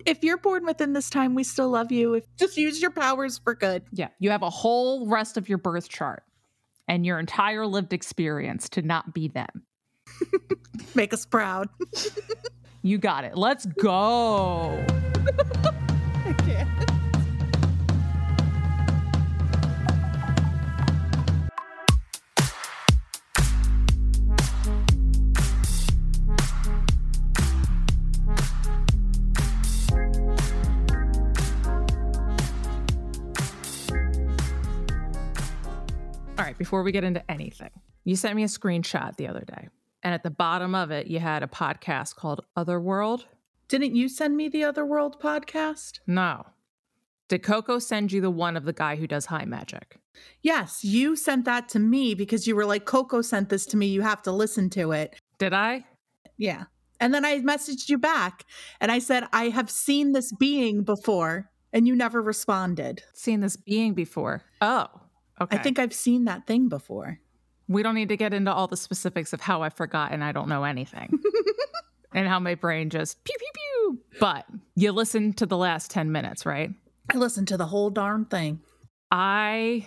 if you're born within this time, we still love you. Just use your powers for good. Yeah. You have a whole rest of your birth chart and your entire lived experience to not be them. Make us proud. You got it. Let's go. I can't. All right, before we get into anything, you sent me a screenshot the other day, and at the bottom of it, you had a podcast called Otherworld. Didn't you send me the Otherworld podcast? No. Did Coco send you the one of the guy who does high magic? Yes, you sent that to me because you were like, Coco sent this to me. You have to listen to it. Did I? Yeah. And then I messaged you back and I said, I have seen this being before, and you never responded. Seen this being before. Oh, okay. I think I've seen that thing before. We don't need to get into all the specifics of how I forgot and I don't know anything. And how my brain just pew, pew, pew. But you listened to the last 10 minutes, right? I listened to the whole darn thing. I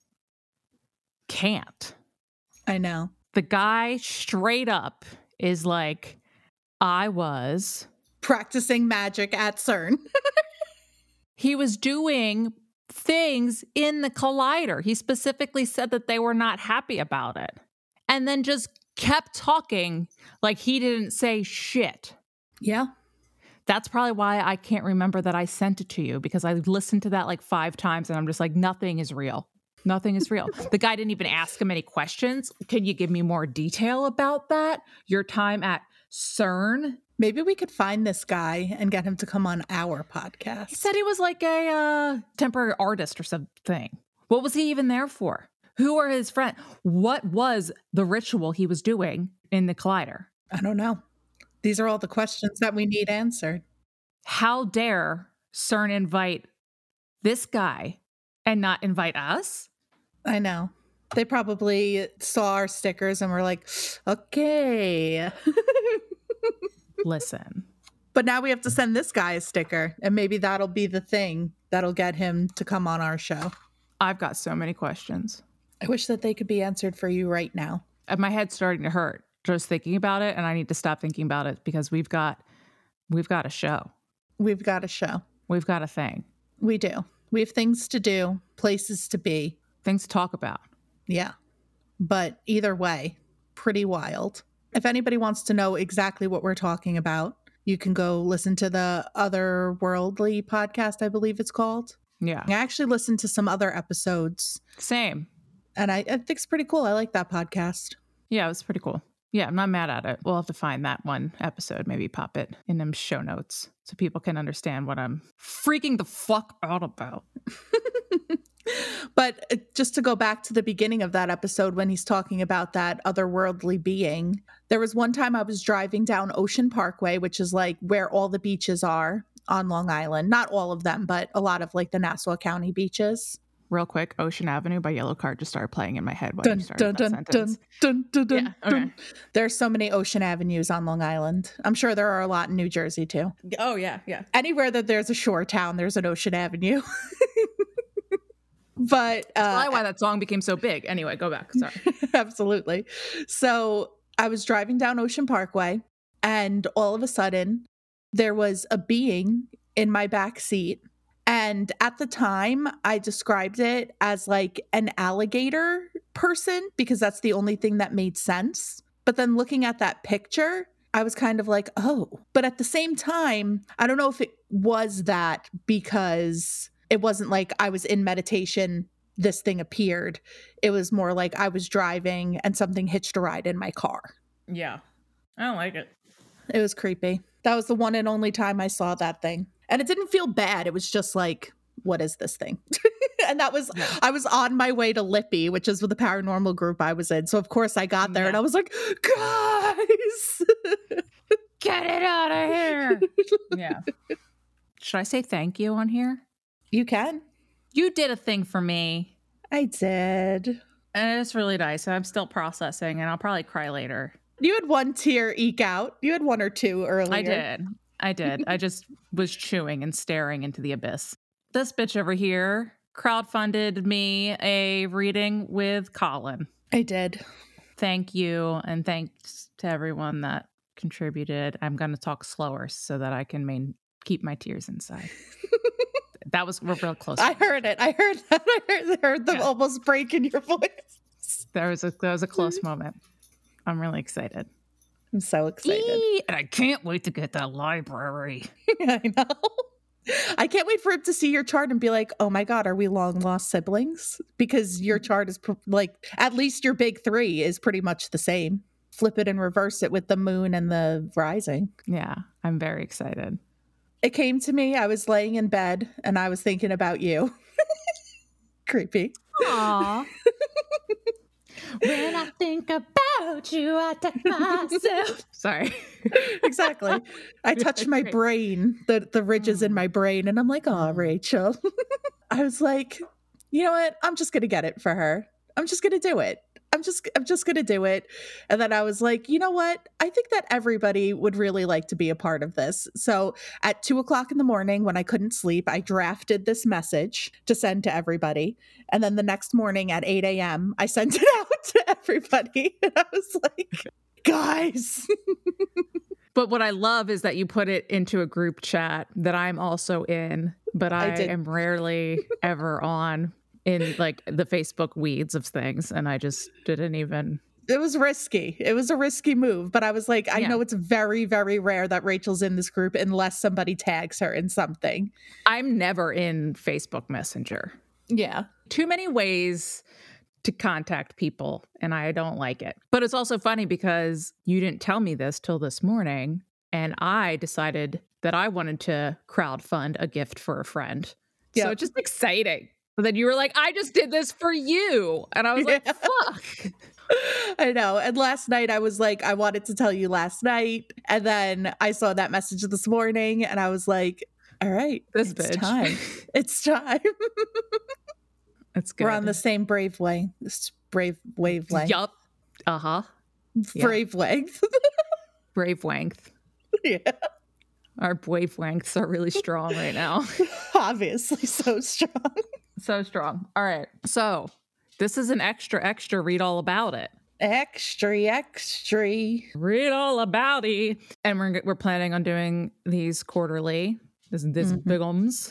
can't. I know. The guy straight up is like, I was practicing magic at CERN. He was doing things in the collider. He specifically said that they were not happy about it. And then just kept talking like he didn't say shit. Yeah. That's probably why I can't remember that I sent it to you, because I listened to that like 5 times and I'm just like, nothing is real. Nothing is real. The guy didn't even ask him any questions. Can you give me more detail about that? Your time at CERN? Maybe we could find this guy and get him to come on our podcast. He said he was like a temporary artist or something. What was he even there for? Who are his friends? What was the ritual he was doing in the collider? I don't know. These are all the questions that we need answered. How dare CERN invite this guy and not invite us? I know. They probably saw our stickers and were like, okay. Listen. But now we have to send this guy a sticker, and maybe that'll be the thing that'll get him to come on our show. I've got so many questions. I wish that they could be answered for you right now. And my head's starting to hurt just thinking about it, and I need to stop thinking about it because we've got a show. We've got a show. We've got a thing. We do. We have things to do, places to be. Things to talk about. Yeah. But either way, pretty wild. If anybody wants to know exactly what we're talking about, you can go listen to the Otherworldly podcast, I believe it's called. Yeah. I actually listened to some other episodes. Same. And I think it's pretty cool. I like that podcast. Yeah, it was pretty cool. Yeah, I'm not mad at it. We'll have to find that one episode, maybe pop it in them show notes so people can understand what I'm freaking the fuck out about. But just to go back to the beginning of that episode when he's talking about that otherworldly being, there was one time I was driving down Ocean Parkway, which is like where all the beaches are on Long Island. Not all of them, but a lot of like the Nassau County beaches. Real quick, Ocean Avenue by Yellowcard just started playing in my head when you started that sentence. Dun. Okay. There's so many Ocean Avenues on Long Island. I'm sure there are a lot in New Jersey too. Oh, yeah. Anywhere that there's a shore town, there's an Ocean Avenue. But that's probably why that song became so big. Anyway, go back. Sorry. Absolutely. So I was driving down Ocean Parkway, and all of a sudden there was a being in my back seat. And at the time, I described it as like an alligator person because that's the only thing that made sense. But then looking at that picture, I was kind of like, oh. But at the same time, I don't know if it was that because it wasn't like I was in meditation, this thing appeared. It was more like I was driving and something hitched a ride in my car. Yeah. I don't like it. It was creepy. That was the one and only time I saw that thing. And it didn't feel bad. It was just like, what is this thing? And that was, I was on my way to Lippy, which is with the paranormal group I was in. So of course I got there and I was like, guys, get it out of here. Yeah. Should I say thank you on here? You can. You did a thing for me. I did. And it's really nice. I'm still processing and I'll probably cry later. You had one tear eke out. You had one or two earlier. I did. I did. I just was chewing and staring into the abyss. This bitch over here crowdfunded me a reading with Colin. I did. Thank you. And thanks to everyone that contributed. I'm going to talk slower so that I can keep my tears inside. We're real close. I heard it. I heard that. I heard them almost break in your voice. There was a close moment. I'm really excited. I'm so excited. And I can't wait to get to the library. I know. I can't wait for him to see your chart and be like, oh my God, are we long lost siblings? Because your chart is at least your big three is pretty much the same. Flip it and reverse it with the moon and the rising. Yeah, I'm very excited. It came to me. I was laying in bed and I was thinking about you. Creepy. Aww. When I think about you, I touch myself. Sorry. Exactly. I touched my brain, the ridges in my brain, and I'm like, oh, Rachel. I was like, you know what? I'm just going to get it for her. I'm just going to do it. I'm just going to do it. And then I was like, you know what? I think that everybody would really like to be a part of this. So at 2:00 in the morning when I couldn't sleep, I drafted this message to send to everybody. And then the next morning at 8 a.m., I sent it out to everybody. And I was like, guys. But what I love is that you put it into a group chat that I'm also in, but I am rarely ever on in like the Facebook weeds of things. And I just didn't even. It was risky. It was a risky move. But I was like, I know it's very, very rare that Rachel's in this group unless somebody tags her in something. I'm never in Facebook Messenger. Yeah. Too many ways to contact people, and I don't like it. But it's also funny because you didn't tell me this till this morning, and I decided that I wanted to crowdfund a gift for a friend. Yep. So it's just exciting. But then you were like, I just did this for you. And I was like, fuck. I know. And last night I was like, I wanted to tell you last night. And then I saw that message this morning and I was like, all right, it's time. It's time. That's good. We're on the same brave wavelength. Yup. Uh-huh. Brave length. Brave length. Yeah. Our wavelengths are really strong right now. Obviously so strong. So strong. All right. So this is an extra read all about it. Extra. Read all about it. And we're planning on doing these quarterly. This bigums.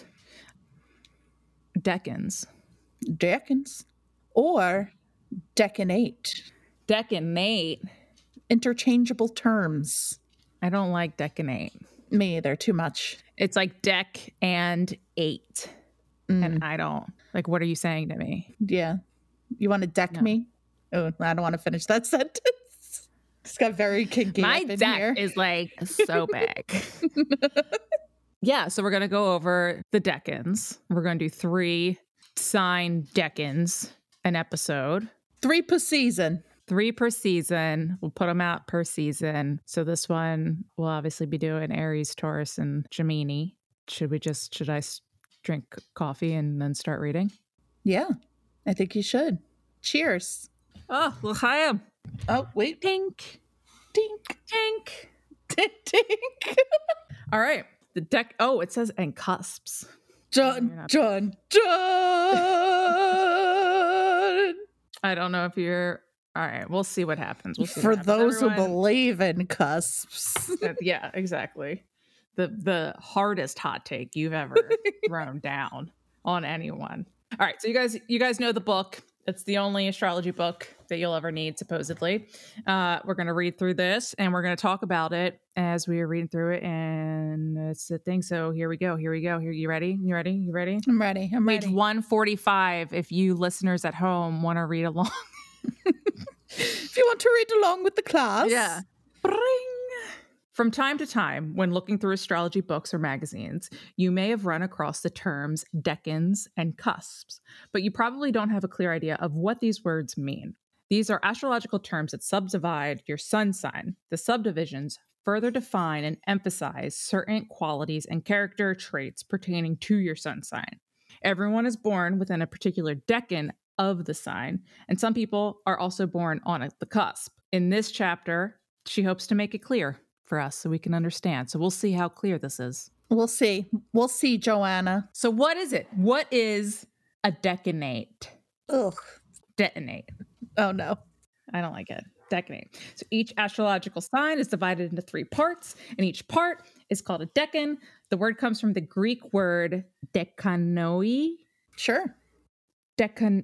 Decans. Or decanate. Decanate. Interchangeable terms. I don't like decanate. Me either. Too much. It's like deck and 8. And I don't. Like, what are you saying to me? Yeah. You want to deck me? Oh, I don't want to finish that sentence. It's got very kinky. My up in deck here. is like so big. Yeah. So we're going to go over the decans. We're going to do 3 sign decans an episode. 3 per season. 3 per season. We'll put them out per season. So this one will obviously be doing Aries, Taurus, and Gemini. Should I drink coffee and then start reading? Yeah, I think you should. Cheers. Oh, l'chaim. Oh, wait. Tink. Tink. Tink. Tink. Tink. All right. The deck. Oh, it says and cusps. Dun. I don't know if you're. All right. We'll see what happens. For those who believe in cusps. Yeah, exactly. The hardest hot take you've ever thrown down on anyone. All right, so you guys know the book. It's the only astrology book that you'll ever need, supposedly. We're going to read through this, and we're going to talk about it as we are reading through it, and it's the thing. So here we go. Here, you ready? You ready? I'm ready. Page 145, if you listeners at home want to read along. If you want to read along with the class. Yeah. Bring. From time to time, when looking through astrology books or magazines, you may have run across the terms decans and cusps, but you probably don't have a clear idea of what these words mean. These are astrological terms that subdivide your sun sign. The subdivisions further define and emphasize certain qualities and character traits pertaining to your sun sign. Everyone is born within a particular decan of the sign, and some people are also born on the cusp. In this chapter, she hopes to make it clear for us so we can understand. So we'll see how clear this is. We'll see. We'll see, Joanna. So what is it? What is a decanate? Ugh. Detonate. Oh, no. I don't like it. Decanate. So each astrological sign is divided into 3 parts, and each part is called a decan. The word comes from the Greek word dekanoi. Sure. Decanoi?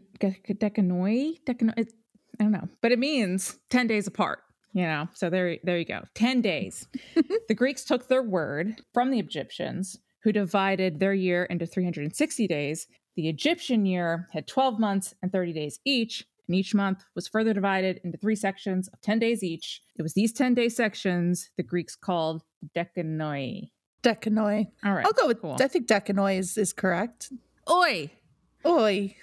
I don't know. But it means 10 days apart, So there you go. 10 days. The Greeks took their word from the Egyptians, who divided their year into 360 days. The Egyptian year had 12 months and 30 days each, and each month was further divided into 3 sections of 10 days each. It was these 10-day sections the Greeks called dekanoi. Dekanoi. All right. I'll go with, cool. I think dekanoi is correct. Oi! Oi.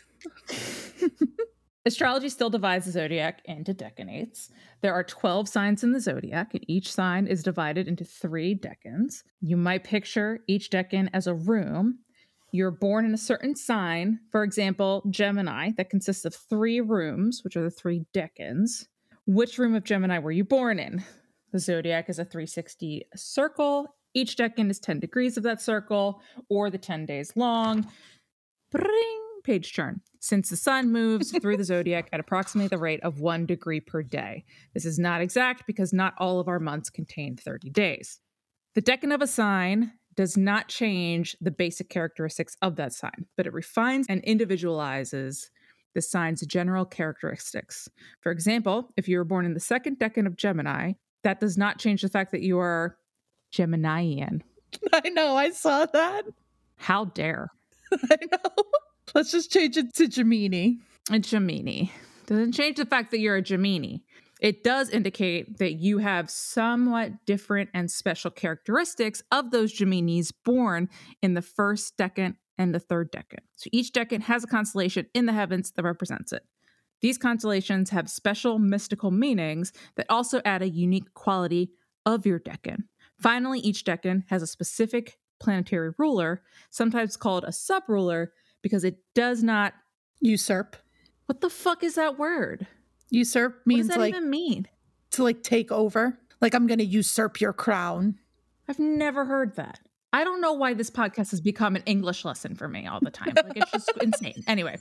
Astrology still divides the zodiac into decanates. There are 12 signs in the zodiac, and each sign is divided into 3 decans. You might picture each decan as a room. You're born in a certain sign, for example, Gemini, that consists of 3 rooms, which are the 3 decans. Which room of Gemini were you born in? The zodiac is a 360 circle. Each decan is 10 degrees of that circle, or the 10 days long. Bring. Page turn. Since the sun moves through the zodiac at approximately the rate of 1 degree per day. This is not exact because not all of our months contain 30 days. The decan of a sign does not change the basic characteristics of that sign, but it refines and individualizes the sign's general characteristics. For example, if you were born in the second decan of Gemini, that does not change the fact that you are Geminian. I know, I saw that. How dare. I know. Let's just change it to Gemini. A Gemini. Doesn't change the fact that you're a Gemini. It does indicate that you have somewhat different and special characteristics of those Geminis born in the first decan and the third decan. So each decan has a constellation in the heavens that represents it. These constellations have special mystical meanings that also add a unique quality of your decan. Finally, each decan has a specific planetary ruler, sometimes called a sub-ruler, because it does not usurp. What the fuck is that word? Usurp means what does that even mean? To take over. Like, I'm going to usurp your crown. I've never heard that. I don't know why this podcast has become an English lesson for me all the time. It's just insane. Anyway.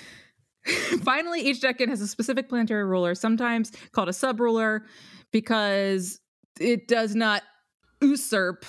Finally, each decan has a specific planetary ruler, sometimes called a sub-ruler, because it does not usurp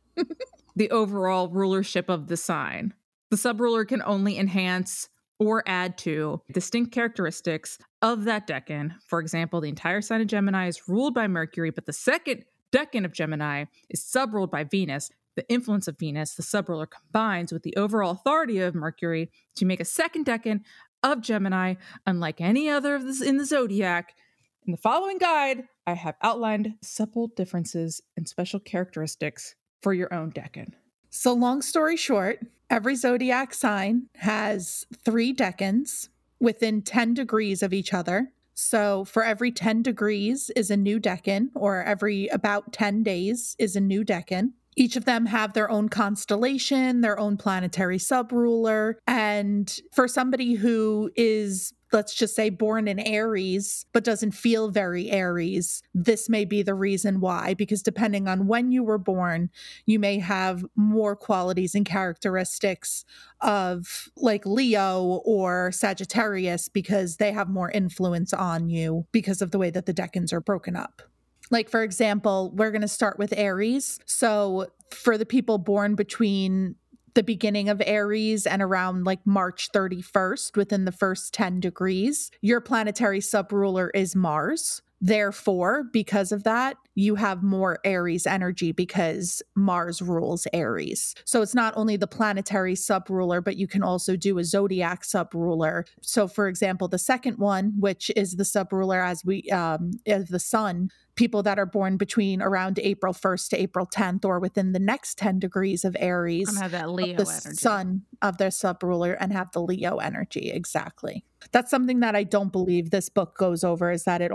the overall rulership of the sign. The sub-ruler can only enhance or add to distinct characteristics of that decan. For example, the entire sign of Gemini is ruled by Mercury, but the second decan of Gemini is sub-ruled by Venus. The influence of Venus, the sub-ruler, combines with the overall authority of Mercury to make a second decan of Gemini, unlike any other of this in the zodiac. In the following guide, I have outlined subtle differences and special characteristics for your own decan. So long story short, every zodiac sign has 3 decans within 10 degrees of each other. So for every 10 degrees is a new decan, or every about 10 days is a new decan. Each of them have their own constellation, their own planetary sub-ruler. And for somebody who is, let's just say, born in Aries, but doesn't feel very Aries, this may be the reason why, because depending on when you were born, you may have more qualities and characteristics of like Leo or Sagittarius, because they have more influence on you because of the way that the decans are broken up. Like, for example, we're going to start with Aries. So for the people born between the beginning of Aries and around like March 31st, within the first 10 degrees, your planetary sub-ruler is Mars. Therefore, because of that, you have more Aries energy because Mars rules Aries. So it's not only the planetary sub-ruler, but you can also do a zodiac sub-ruler. So for example, the second one, which is the sub-ruler as the sun, people that are born between around April 1st to April 10th, or within the next 10 degrees of Aries, have that Leo the energy. sun of their sub-ruler, and have the Leo energy. Exactly. That's something that I don't believe this book goes over, is that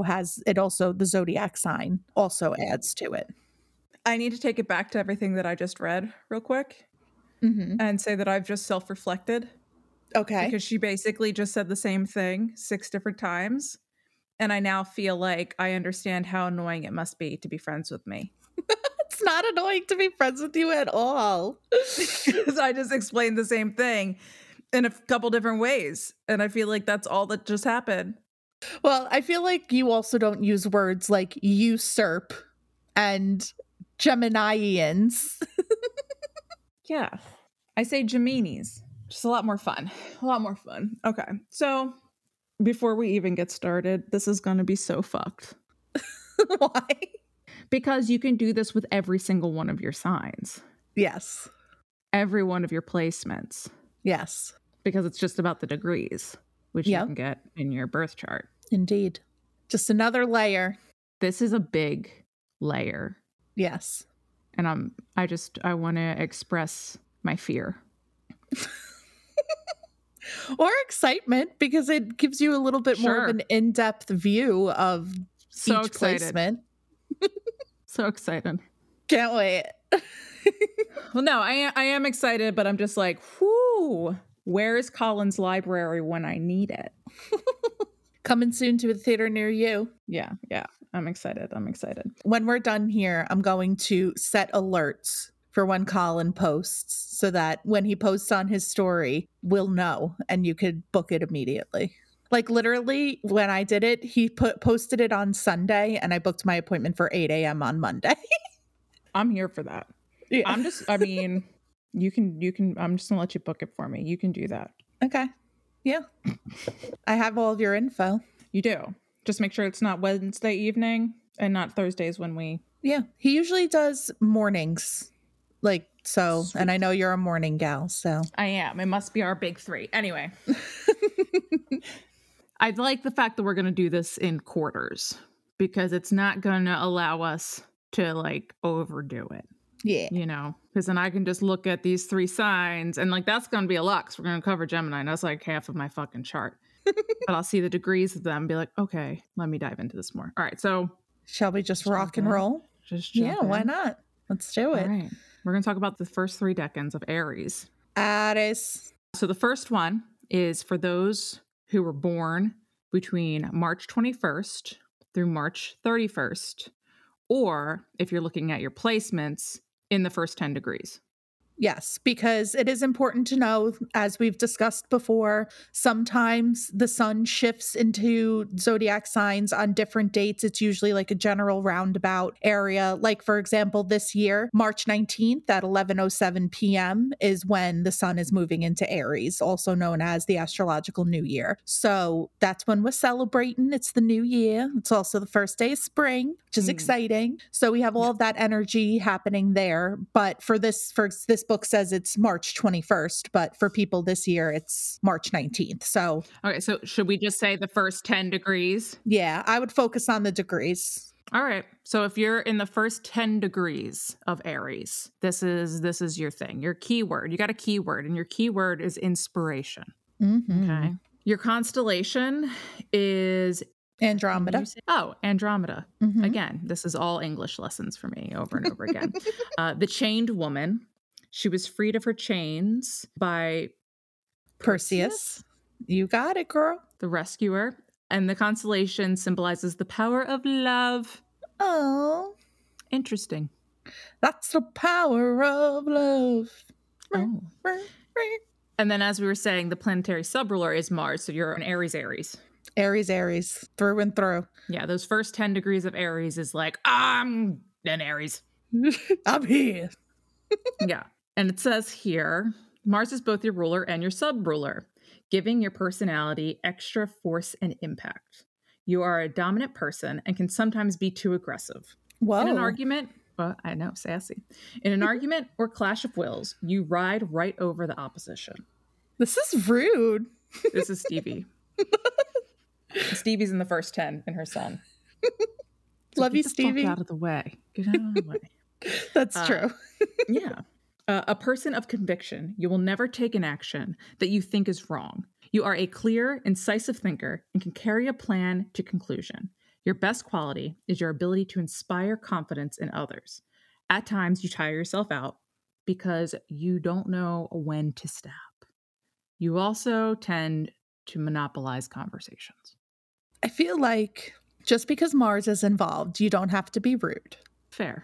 the zodiac sign also adds to it. I need to take it back to everything that I just read real quick and say that I've just self-reflected. Okay. Because she basically just said the same thing 6 different times. And I now feel like I understand how annoying it must be to be friends with me. It's not annoying to be friends with you at all. Because I just explained the same thing in a couple different ways. And I feel like that's all that just happened. Well, I feel like you also don't use words like usurp and Geminians. Yeah. I say Geminis. Just a lot more fun. A lot more fun. Okay. So before we even get started, this is going to be so fucked. Why? Because you can do this with every single one of your signs. Yes. Every one of your placements. Yes. Because it's just about the degrees, which you can get in your birth chart. Indeed. Just another layer. This is a big layer. Yes. And I want to express my fear. Or excitement, because it gives you a little bit more of an in-depth view of each placement. So excited. Can't wait. Well, no, I am excited, but I'm just like, whoo, where is Collins Library when I need it? Coming soon to a theater near you. Yeah. I'm excited. When we're done here, I'm going to set alerts for when Colin posts so that when he posts on his story, we'll know and you could book it immediately. Like literally when I did it, he posted it on Sunday and I booked my appointment for 8 a.m. on Monday. I'm here for that. Yeah. I'm just gonna let you book it for me. You can do that. Okay. Yeah. I have all of your info. You do. Just make sure it's not Wednesday evening and not Thursdays when we... Yeah. He usually does mornings. Like, so, Sweet. And I know you're a morning gal, so. I am. It must be our big three. Anyway. I like the fact that we're going to do this in quarters because it's not going to allow us to like overdo it. Yeah. You know, because then I can just look at these three signs and like that's going to be a lot because we're going to cover Gemini and that's like half of my fucking chart. But I'll see the degrees of them and be like, okay, let me dive into this more. All right. So shall we just rock and roll? Yeah, why not? Let's do it. All right. We're going to talk about the first 3 decans of Aries. Aries. So the first one is for those who were born between March 21st through March 31st, or if you're looking at your placements in the first 10 degrees. Yes, because it is important to know, as we've discussed before, sometimes the sun shifts into zodiac signs on different dates. It's usually like a general roundabout area. Like, for example, this year, March 19th at 11:07 p.m. is when the sun is moving into Aries, also known as the astrological new year. So that's when we're celebrating. It's the new year. It's also the first day of spring, which is exciting. So we have all of that energy happening there. But for this book says it's March 21st, but for people this year, it's March 19th. So, okay. So should we just say the first 10 degrees? Yeah, I would focus on the degrees. All right. So if you're in the first 10 degrees of Aries, this is your thing, your keyword. You got a keyword and your keyword is inspiration. Mm-hmm. Okay. Your constellation is Andromeda. Andromeda. Mm-hmm. Again, this is all English lessons for me over and over again. The Chained Woman. She was freed of her chains by Perseus. You got it, girl. The rescuer. And the constellation symbolizes the power of love. Oh. Interesting. That's the power of love. Oh. And then as we were saying, the planetary subruler is Mars. So you're an Aries. Aries, through and through. Yeah, those first 10 degrees of Aries is like, I'm an Aries. I'm here. Yeah. And it says here, Mars is both your ruler and your sub-ruler, giving your personality extra force and impact. You are a dominant person and can sometimes be too aggressive. Whoa. In an argument, well, I know, sassy. In an argument or clash of wills, you ride right over the opposition. This is rude. This is Stevie. Stevie's in the first 10 in her sun. So love you, Stevie. Get out of the way. Get out of the way. That's true. Yeah. A person of conviction, you will never take an action that you think is wrong. You are a clear, incisive thinker and can carry a plan to conclusion. Your best quality is your ability to inspire confidence in others. At times, you tire yourself out because you don't know when to stop. You also tend to monopolize conversations. I feel like just because Mars is involved, you don't have to be rude. Fair.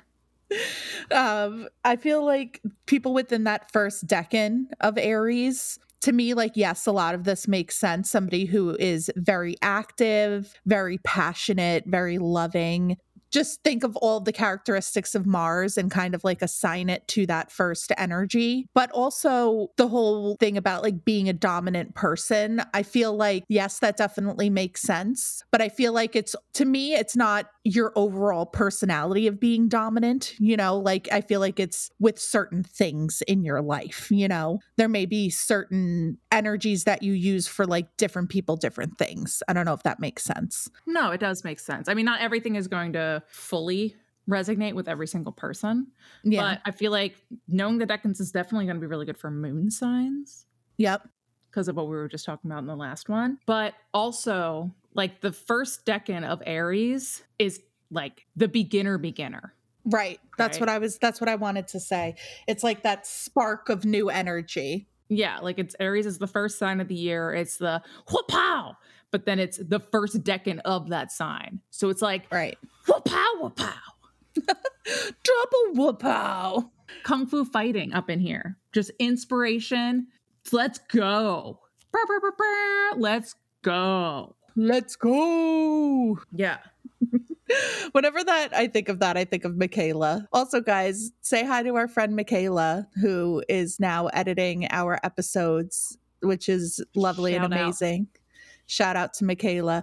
I feel like people within that first decan of Aries, to me, like, yes, a lot of this makes sense. Somebody who is very active, very passionate, very loving. Just think of all the characteristics of Mars and kind of like assign it to that first energy. But also the whole thing about like being a dominant person. I feel like, yes, that definitely makes sense. But I feel like to me, it's not your overall personality of being dominant. Like I feel like it's with certain things in your life. There may be certain energies that you use for like different people, different things. I don't know if that makes sense. No, it does make sense. I mean, not everything is going to fully resonate with every single person. Yeah. But I feel like knowing the decans is definitely going to be really good for moon signs. Yep. Because of what we were just talking about in the last one. But also, like the first decan of Aries is like the beginner. Right. That's Right? that's what I wanted to say. It's like that spark of new energy. Yeah, like it's Aries is the first sign of the year. It's the whoop-pow, but then it's the first decan of that sign. So it's like, right, whoop-pow, whoop-pow. Double whoop-pow. Kung fu fighting up in here. Just inspiration. Let's go. Let's go. Let's go. Yeah. Whenever I think of that, I think of Michaela. Also, guys, say hi to our friend Michaela, who is now editing our episodes, which is lovely and amazing. Shout out to Michaela.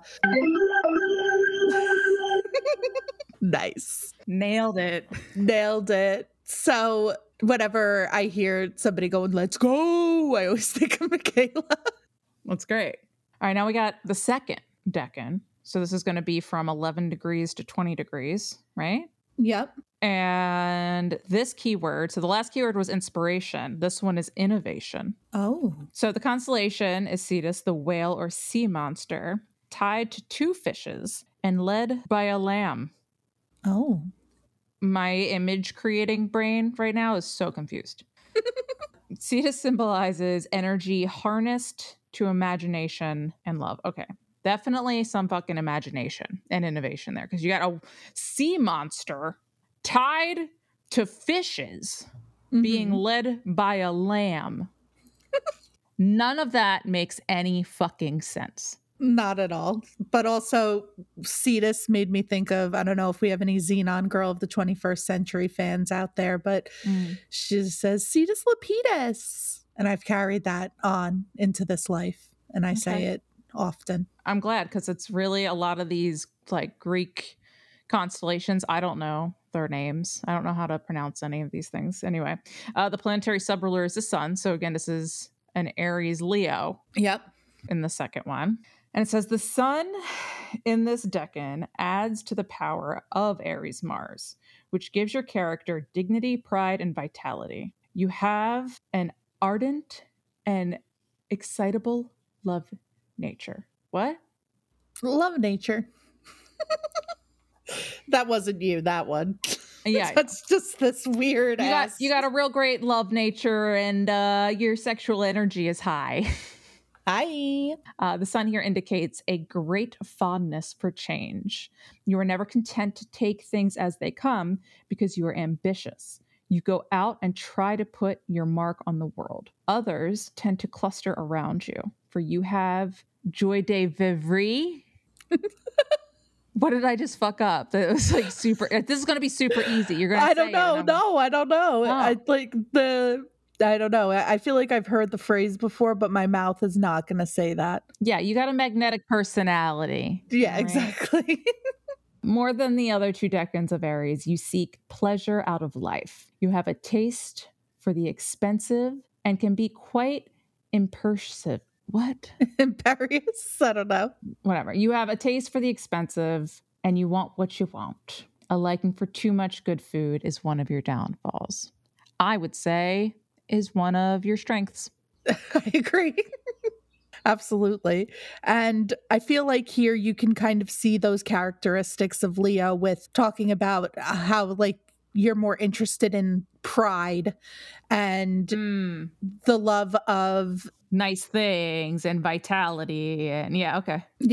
Nice. Nailed it. So whenever I hear somebody going, let's go, I always think of Michaela. That's great. All right, now we got the second decan. So this is going to be from 11 degrees to 20 degrees, right? Yep. And this keyword, so the last keyword was inspiration. This one is innovation. Oh. So the constellation is Cetus, the whale or sea monster, tied to two fishes and led by a lamb. Oh. My image creating brain right now is so confused. Cetus symbolizes energy harnessed to imagination and love. Okay. Definitely some fucking imagination and innovation there, because you got a sea monster tied to fishes being led by a lamb. None of that makes any fucking sense. Not at all. But also, Cetus made me think of, I don't know if we have any Xenon Girl of the 21st Century fans out there, but she says Cetus Lapidus. And I've carried that on into this life. And I say it often. I'm glad, because it's really a lot of these like Greek constellations. I don't know their names. I don't know how to pronounce any of these things. Anyway, the planetary subruler is the sun. So again, this is an Aries Leo. Yep. In the second one. And it says the sun in this decan adds to the power of Aries Mars, which gives your character dignity, pride, and vitality. You have an ardent and excitable love nature. What? Love nature. That wasn't you, that one. Yeah. That's just this weird ass. You got a real great love nature, and your sexual energy is high. Hi. The sun here indicates a great fondness for change. You are never content to take things as they come because you are ambitious. You go out and try to put your mark on the world. Others tend to cluster around you, for you have joie de vivre. What did I just fuck up? That was like super. This is going to be super easy. You're going to. I don't know. No, I don't know. Oh. I don't know. I feel like I've heard the phrase before, but my mouth is not going to say that. Yeah, you got a magnetic personality. Yeah, right? Exactly. More than the other two decans of Aries, you seek pleasure out of life. You have a taste for the expensive and can be quite impulsive. What? Imperious? I don't know. Whatever. You have a taste for the expensive and you want what you want. A liking for too much good food is one of your downfalls. I would say is one of your strengths. I agree. Absolutely. And I feel like here you can kind of see those characteristics of Leo with talking about how like you're more interested in pride and the love of nice things and vitality. And yeah, okay. Yeah.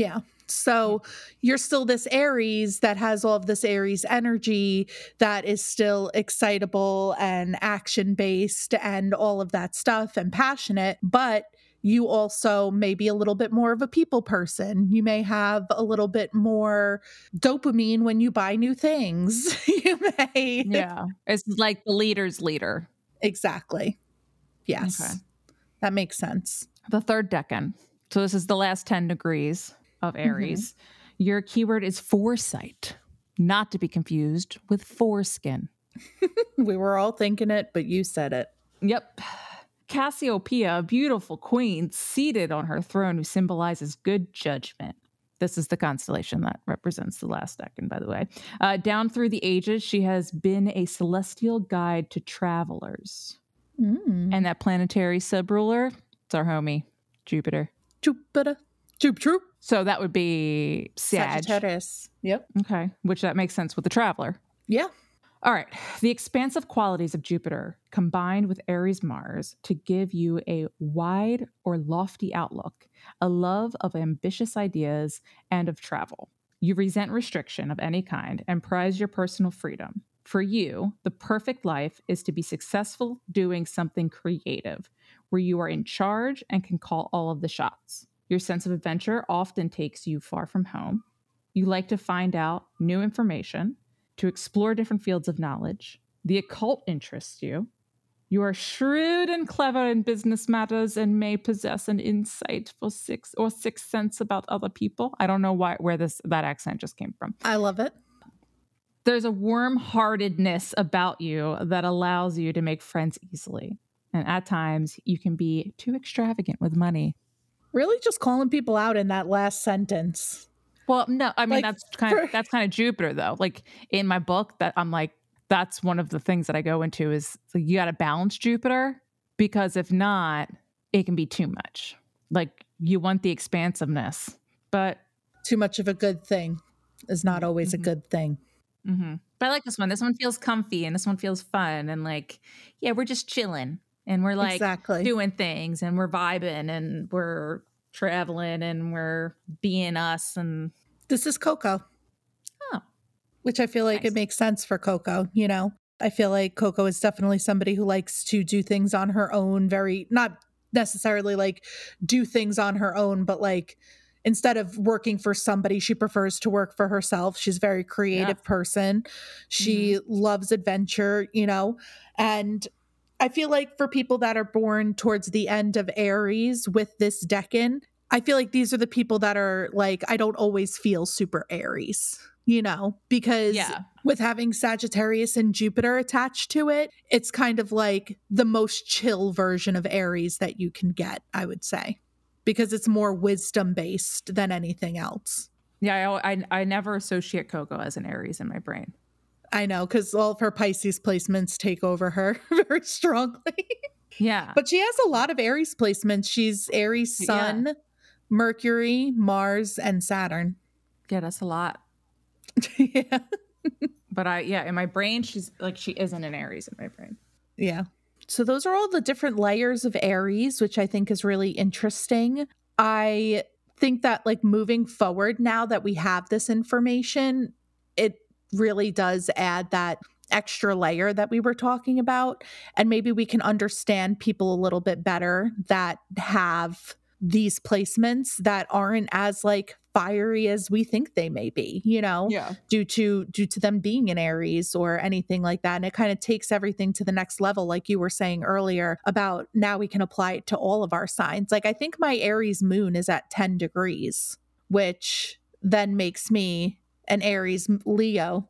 So you're still this Aries that has all of this Aries energy that is still excitable and action based and all of that stuff and passionate, but you also may be a little bit more of a people person. You may have a little bit more dopamine when you buy new things. You may. Yeah. It's like the leader's leader. Exactly. Yes. Okay. That makes sense. The third decan. So this is the last 10 degrees of Aries. Your keyword is foresight, not to be confused with foreskin. We were all thinking it, but you said it. Yep. Cassiopeia, a beautiful queen seated on her throne who symbolizes good judgment. This is the constellation that represents the last decan, by the way. Down through the ages, she has been a celestial guide to travelers. And that planetary subruler, it's our homie, Jupiter. Jupiter. Troop. So that would be Sagittarius. Yep. Okay, which that makes sense with the traveler. Yeah. All right. The expansive qualities of Jupiter combined with Aries Mars to give you a wide or lofty outlook, a love of ambitious ideas and of travel. You resent restriction of any kind and prize your personal freedom. For you, the perfect life is to be successful doing something creative, where you are in charge and can call all of the shots. Your sense of adventure often takes you far from home. You like to find out new information, to explore different fields of knowledge. The occult interests you. You are shrewd and clever in business matters and may possess an insight for sixth sense about other people. I don't know where that accent just came from. I love it. There's a warm-heartedness about you that allows you to make friends easily. And at times, you can be too extravagant with money. Really just calling people out in that last sentence. Well, no, I mean, Like, that's kind of Jupiter, though. Like in my book, that I'm like, that's one of the things that I go into is like, you got to balance Jupiter, because if not, it can be too much. Like you want the expansiveness, but too much of a good thing is not always a good thing. But I like this one. This one feels comfy and this one feels fun. And like, yeah, we're just chilling and we're like doing things and we're vibing and we're traveling and we're being us. And this is Coco. Oh. Which I feel like it makes sense for Coco, you know? I feel like Coco is definitely somebody who likes to do things on her own, not necessarily like do things on her own, but like instead of working for somebody, she prefers to work for herself. She's a very creative person. She loves adventure, you know? And I feel like for people that are born towards the end of Aries with this decan, I feel like these are the people that are like, I don't always feel super Aries, you know, because with having Sagittarius and Jupiter attached to it, it's kind of like the most chill version of Aries that you can get, I would say, because it's more wisdom based than anything else. Yeah, I never associate Coco as an Aries in my brain. I know, because all of her Pisces placements take over her very strongly. Yeah. But she has a lot of Aries placements. She's Aries Sun, Mercury, Mars, and Saturn. Yeah, that's a lot. Yeah. But in my brain, she's like, she isn't an Aries in my brain. Yeah. So those are all the different layers of Aries, which I think is really interesting. I think that like moving forward now that we have this information, it really does add that extra layer that we were talking about. And maybe we can understand people a little bit better that have these placements that aren't as like fiery as we think they may be, you know, due to them being in Aries or anything like that. And it kind of takes everything to the next level, like you were saying earlier about now we can apply it to all of our signs. Like I think my Aries moon is at 10 degrees, which then makes me an Aries Leo,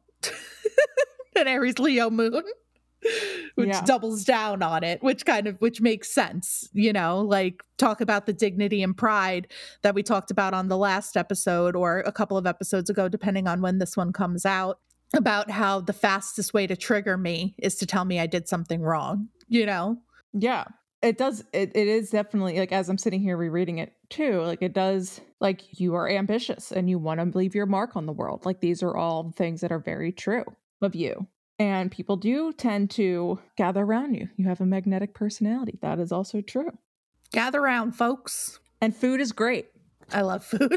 an Aries Leo moon. Which doubles down on it, which makes sense, you know, like talk about the dignity and pride that we talked about on the last episode or a couple of episodes ago, depending on when this one comes out, about how the fastest way to trigger me is to tell me I did something wrong, you know? Yeah, it does. It is definitely like, as I'm sitting here rereading it too, like it does, like you are ambitious and you want to leave your mark on the world. Like these are all things that are very true of you. And people do tend to gather around you. You have a magnetic personality. That is also true. Gather around, folks. And food is great. I love food.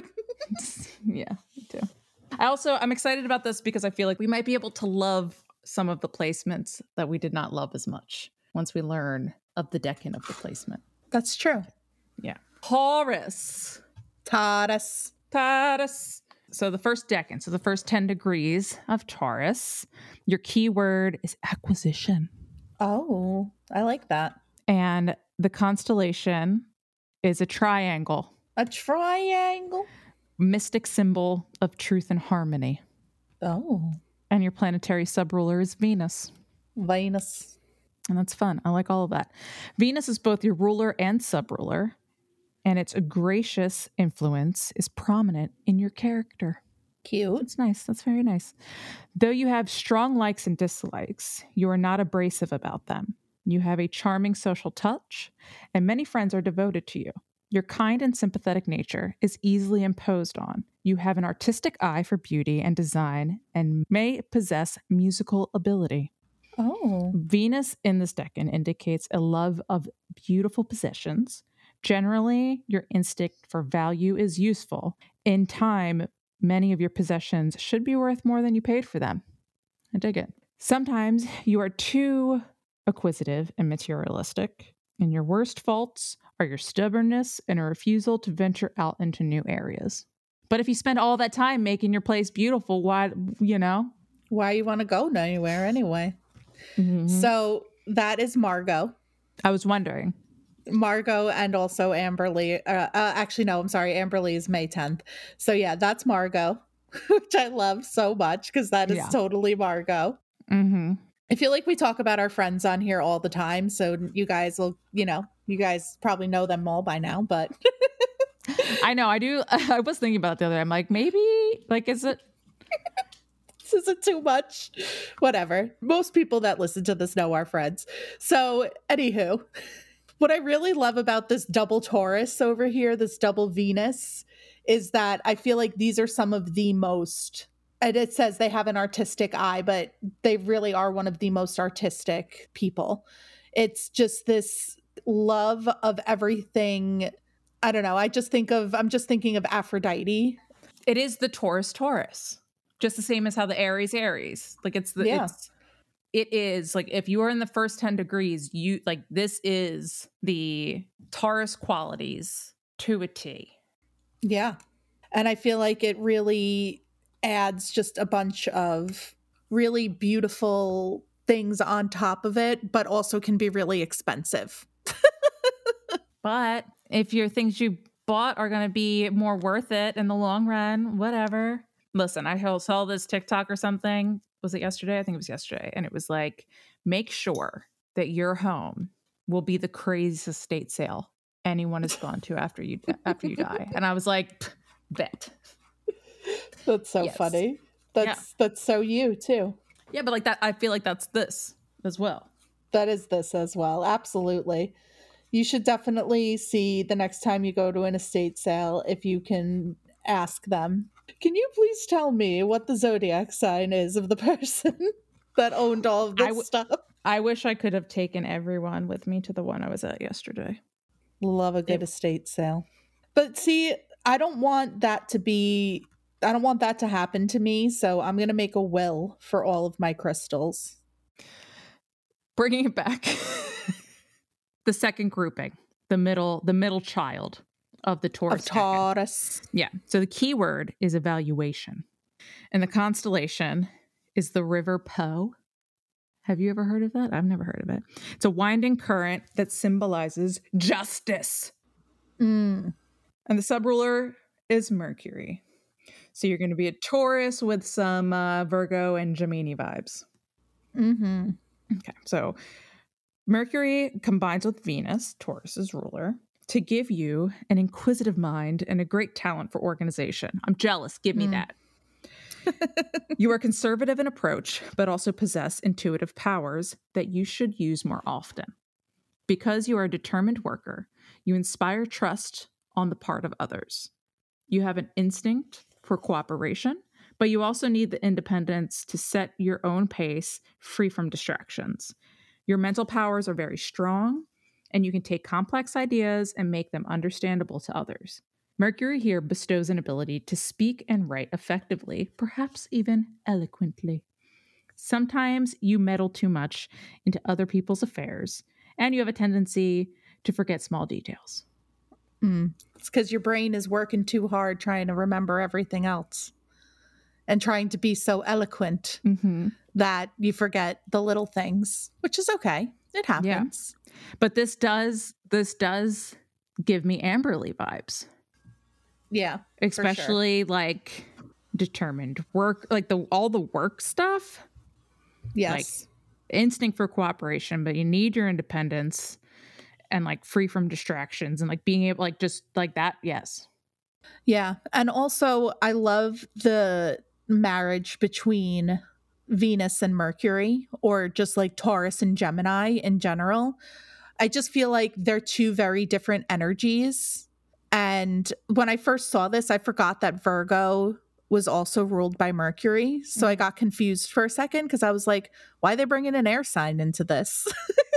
Yeah, me too. I'm excited about this because I feel like we might be able to love some of the placements that we did not love as much once we learn of the decan of the placement. That's true. Yeah. Taurus. Taurus. Taurus. So the first decan, so the first 10 degrees of Taurus, your keyword is acquisition. Oh, I like that. And the constellation is a triangle. A triangle. Mystic symbol of truth and harmony. Oh. And your planetary subruler is Venus. Venus. And that's fun. I like all of that. Venus is both your ruler and subruler, and its gracious influence is prominent in your character. Cute. That's nice. That's very nice. Though you have strong likes and dislikes, you are not abrasive about them. You have a charming social touch, and many friends are devoted to you. Your kind and sympathetic nature is easily imposed on. You have an artistic eye for beauty and design and may possess musical ability. Oh. Venus in this decan indicates a love of beautiful possessions. Generally, your instinct for value is useful. In time, many of your possessions should be worth more than you paid for them. I dig it. Sometimes you are too acquisitive and materialistic, and your worst faults are your stubbornness and a refusal to venture out into new areas. But if you spend all that time making your place beautiful, why you want to go anywhere anyway? Mm-hmm. So that is Margot. I was wondering. Margot and also Amberly. Actually, no, I'm sorry. Amberly is May 10th. So yeah, that's Margot, which I love so much because that is totally Margot. Mm-hmm. I feel like we talk about our friends on here all the time. So you guys will, you guys probably know them all by now, but. I know, I do. I was thinking about it the other day. I'm like, maybe, is it? Is it too much? Whatever. Most people that listen to this know our friends. So anywho, what I really love about this double Taurus over here, this double Venus, is that I feel like these are some of the most, and it says they have an artistic eye, but they really are one of the most artistic people. It's just this love of everything. I don't know. I'm just thinking of Aphrodite. It is the Taurus. Just the same as how the Aries. Like it is like if you are in the first 10 degrees, this is the Taurus qualities to a T. Yeah. And I feel like it really adds just a bunch of really beautiful things on top of it, but also can be really expensive. But if your things you bought are going to be more worth it in the long run, whatever. Listen, I saw this TikTok or something. Was it yesterday? I think it was yesterday. And it was like, make sure that your home will be the craziest estate sale anyone has gone to after you die. And I was like, bet. That's so funny. That's so you too. Yeah, but like that, I feel like that's this as well. That is this as well. Absolutely. You should definitely see the next time you go to an estate sale if you can ask them, can you please tell me what the zodiac sign is of the person that owned all of this stuff? I wish I could have taken everyone with me to the one I was at yesterday. Love a good estate sale. But see, I don't want that to happen to me, so I'm going to make a will for all of my crystals. Bringing it back. The second grouping, the middle child of the Taurus. Yeah. So the keyword is evaluation. And the constellation is the River Po. Have you ever heard of that? I've never heard of it. It's a winding current that symbolizes justice. And the subruler is Mercury. So you're going to be a Taurus with some Virgo and Gemini vibes. Mm-hmm. Okay. So Mercury combines with Venus, Taurus's ruler, to give you an inquisitive mind and a great talent for organization. I'm jealous. Give me that. You are conservative in approach, but also possess intuitive powers that you should use more often. Because you are a determined worker, you inspire trust on the part of others. You have an instinct for cooperation, but you also need the independence to set your own pace, free from distractions. Your mental powers are very strong, and you can take complex ideas and make them understandable to others. Mercury here bestows an ability to speak and write effectively, perhaps even eloquently. Sometimes you meddle too much into other people's affairs, and you have a tendency to forget small details. It's because your brain is working too hard trying to remember everything else and trying to be so eloquent that you forget the little things, which is okay. It happens. Yeah. But this does give me Amberly vibes. Yeah. Especially like determined work, like all the work stuff. Yes. Like instinct for cooperation, but you need your independence and like free from distractions and like being able like just like that. Yes. Yeah. And also I love the marriage between Venus and Mercury, or just like Taurus and Gemini in general. I just feel like they're two very different energies. And when I first saw this, I forgot that Virgo was also ruled by Mercury. So I got confused for a second because I was like, why are they bringing an air sign into this?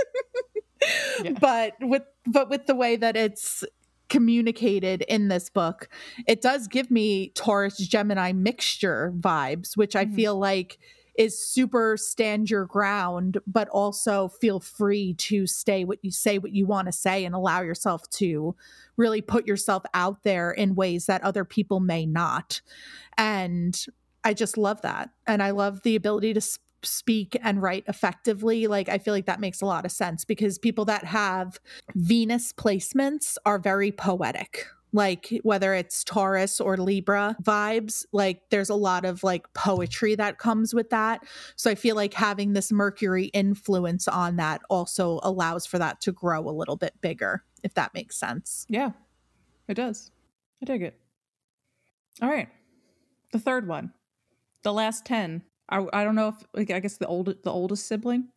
Yeah. But with the way that it's communicated in this book, it does give me Taurus Gemini mixture vibes, which I feel like is super stand your ground, but also feel free to say what you want to say and allow yourself to really put yourself out there in ways that other people may not. And I just love that. And I love the ability to speak and write effectively. Like, I feel like that makes a lot of sense because people that have Venus placements are very poetic. Like whether it's Taurus or Libra vibes, like there's a lot of like poetry that comes with that. So I feel like having this Mercury influence on that also allows for that to grow a little bit bigger, if that makes sense. Yeah, it does. I dig it. All right. The third one, the last 10. I don't know if, like, I guess the oldest sibling.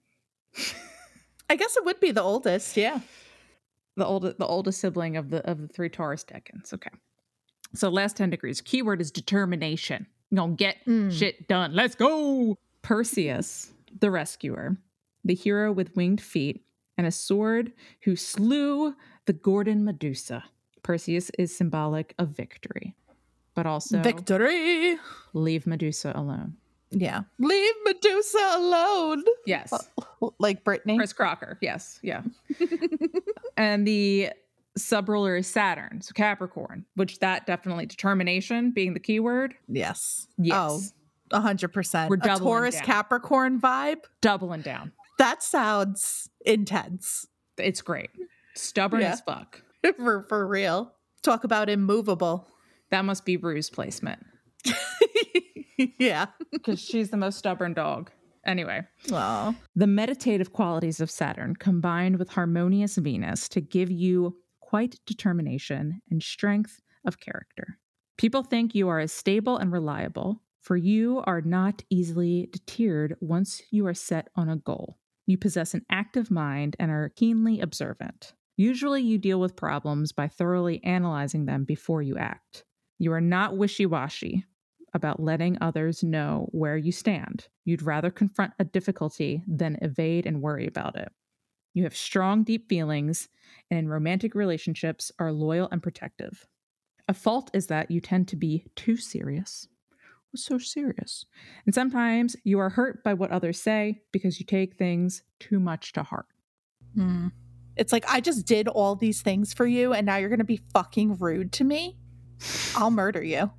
I guess it would be the oldest, yeah. The oldest sibling of the three Taurus decans. Okay. So last 10 degrees. Keyword is determination. You know, get shit done. Let's go. Perseus, the rescuer, the hero with winged feet and a sword who slew the Gorgon Medusa. Perseus is symbolic of victory, but also victory. Leave Medusa alone. Yeah. Leave Medusa alone. Yes. Like Britney. Chris Crocker. Yes. Yeah. And the sub-ruler is Saturn, so Capricorn, which that definitely determination being the keyword. Yes. Yes. Oh, 100%. We're doubling a Taurus down. Capricorn vibe. Doubling down. That sounds intense. It's great. Stubborn as fuck. For real. Talk about immovable. That must be Rue's placement. Yeah. Because she's the most stubborn dog. Anyway. Aww. The meditative qualities of Saturn combined with harmonious Venus to give you quite determination and strength of character. People think you are as stable and reliable, for you are not easily deterred once you are set on a goal. You possess an active mind and are keenly observant. Usually you deal with problems by thoroughly analyzing them before you act. You are not wishy-washy about letting others know where you stand. You'd rather confront a difficulty than evade and worry about it. You have strong, deep feelings, and in romantic relationships are loyal and protective. A fault is that you tend to be too serious. What's so serious? And sometimes you are hurt by what others say because you take things too much to heart. It's like, I just did all these things for you, and now you're going to be fucking rude to me? I'll murder you.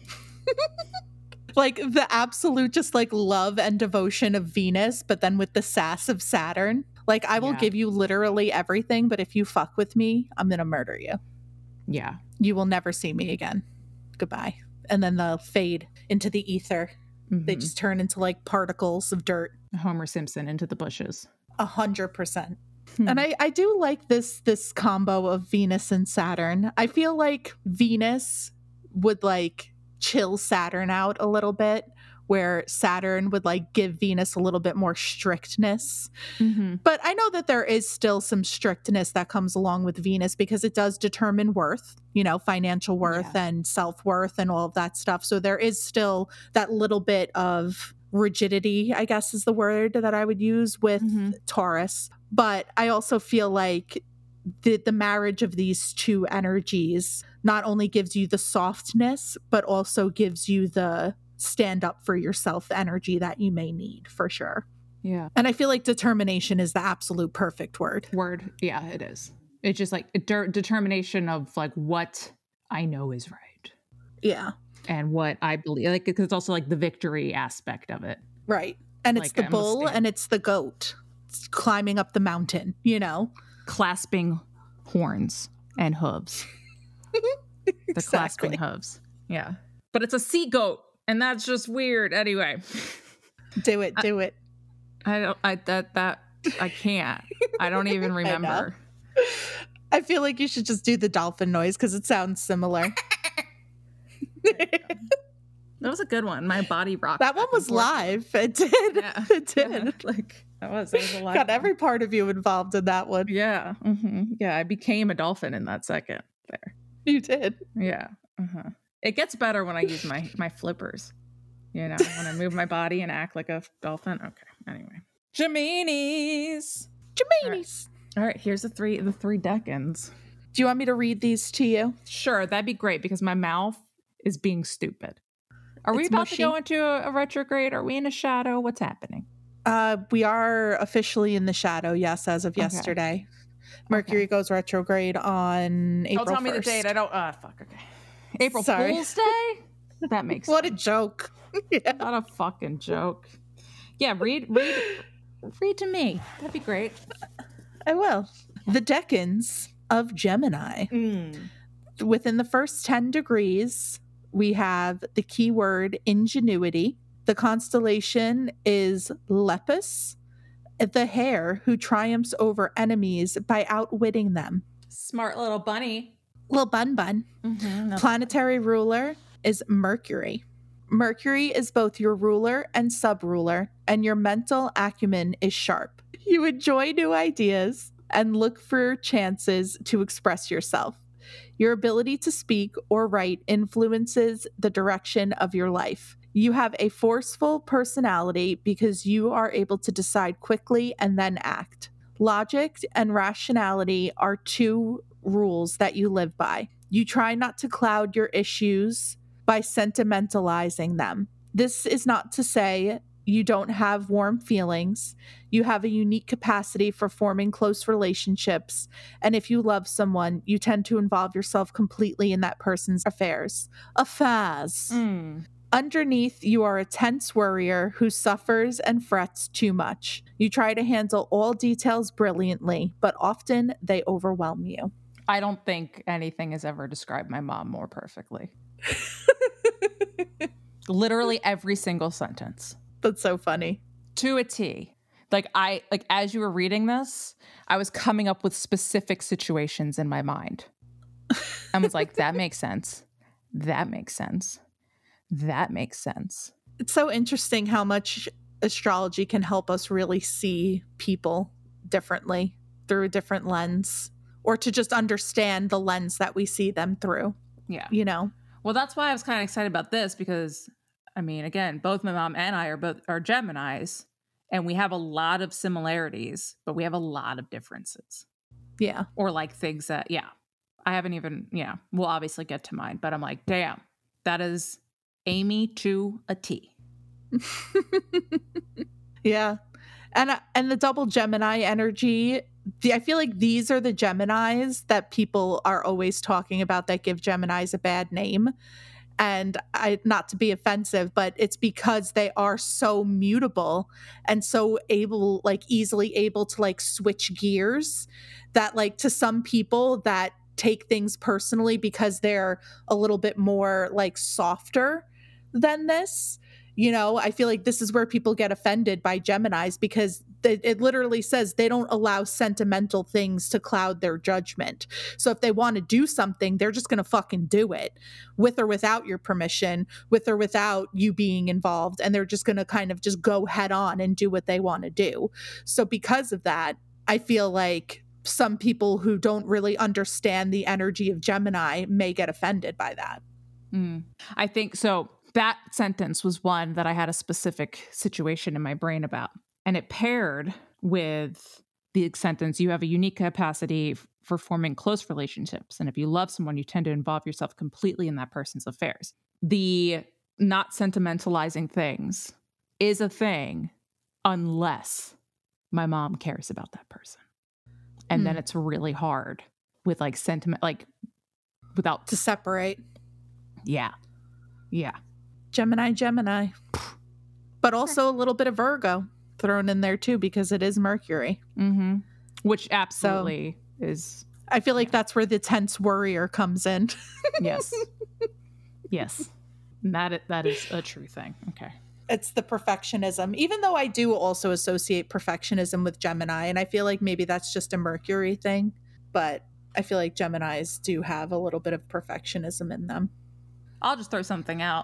Like the absolute just like love and devotion of Venus, but then with the sass of Saturn. Like, I will give you literally everything, but if you fuck with me, I'm going to murder you. Yeah. You will never see me again. Goodbye. And then they'll fade into the ether. They just turn into like particles of dirt. Homer Simpson into the bushes. 100%. And I do like this combo of Venus and Saturn. I feel like Venus would like chill Saturn out a little bit, where Saturn would like give Venus a little bit more strictness. But I know that there is still some strictness that comes along with Venus because it does determine worth, you know, financial worth and self-worth and all of that stuff. So there is still that little bit of rigidity, I guess is the word that I would use with Taurus. But I also feel like the marriage of these two energies not only gives you the softness, but also gives you the stand up for yourself energy that you may need, for sure. Yeah. And I feel like determination is the absolute perfect word. Yeah, it is. It's just like determination of like what I know is right. Yeah. And what I believe, like, because it's also like the victory aspect of it. Right. And it's Like, the I'm bull listening. and it's the goat. It's climbing up the mountain, you know? Clasping horns and hooves. The clasping hooves. Yeah. But it's a sea goat, and that's just weird. Anyway. Do it. I can't. I don't even remember. I feel like you should just do the dolphin noise because it sounds similar. That was a good one. My body rocked. That one was live. It did. Yeah. It did. Yeah. Like that was a live. Got every part of you involved in that one. Yeah. Mm-hmm. Yeah. I became a dolphin in that second there. You did. Yeah. Uh-huh. It gets better when I use my flippers. You know, when I move my body and act like a dolphin. Okay. Anyway. Jaminis. All right. Here's the three decans. Do you want me to read these to you? Sure. That'd be great because my mouth is being stupid. Are we about to go into a retrograde? Are we in a shadow? What's happening? We are officially in the shadow, yes, as of yesterday. Mercury goes retrograde on April 1st. Don't tell me the date. I don't... fuck, okay. April Fool's Day? That makes what sense. A joke. Yeah. Not a fucking joke. Yeah, read to me. That'd be great. I will. The decans of Gemini. Within the first 10 degrees... we have the keyword ingenuity. The constellation is Lepus, the hare who triumphs over enemies by outwitting them. Smart little bunny. Little bun. Mm-hmm. Planetary ruler is Mercury. Mercury is both your ruler and sub-ruler, and your mental acumen is sharp. You enjoy new ideas and look for chances to express yourself. Your ability to speak or write influences the direction of your life. You have a forceful personality because you are able to decide quickly and then act. Logic and rationality are two rules that you live by. You try not to cloud your issues by sentimentalizing them. This is not to say you don't have warm feelings. You have a unique capacity for forming close relationships. And if you love someone, you tend to involve yourself completely in that person's affairs. Underneath, you are a tense worrier who suffers and frets too much. You try to handle all details brilliantly, but often they overwhelm you. I don't think anything has ever described my mom more perfectly. Literally every single sentence. That's so funny. To a T. Like as you were reading this, I was coming up with specific situations in my mind. I was like, that makes sense. That makes sense. That makes sense. It's so interesting how much astrology can help us really see people differently through a different lens, or to just understand the lens that we see them through. Yeah. You know? Well, that's why I was kind of excited about this because, I mean, again, both my mom and I are Geminis, and we have a lot of similarities, but we have a lot of differences. Yeah. Or like things that, I haven't even, we'll obviously get to mine, but I'm like, damn, that is Amy to a T. Yeah. And the double Gemini energy, I feel like these are the Geminis that people are always talking about that give Geminis a bad name. And not to be offensive, but it's because they are so mutable and so easily able to switch gears that to some people that take things personally because they're a little bit more softer than this. You know, I feel like this is where people get offended by Geminis because it literally says they don't allow sentimental things to cloud their judgment. So if they want to do something, they're just going to fucking do it with or without your permission, with or without you being involved. And they're just going to kind of just go head on and do what they want to do. So because of that, I feel like some people who don't really understand the energy of Gemini may get offended by that. I think so. That sentence was one that I had a specific situation in my brain about. And it paired with The sentence, you have a unique capacity for forming close relationships. And if you love someone, you tend to involve yourself completely in that person's affairs. The not sentimentalizing things is a thing unless my mom cares about that person. And then it's really hard with like sentiment, like without to separate. Yeah. Yeah. Gemini. But also a little bit of Virgo thrown in there too, because it is Mercury. Mm-hmm. Which absolutely is. I feel like that's where the tense worrier comes in. Yes. Yes. That is a true thing. Okay. It's the perfectionism, even though I do also associate perfectionism with Gemini. And I feel like maybe that's just a Mercury thing. But I feel like Geminis do have a little bit of perfectionism in them. I'll just throw something out.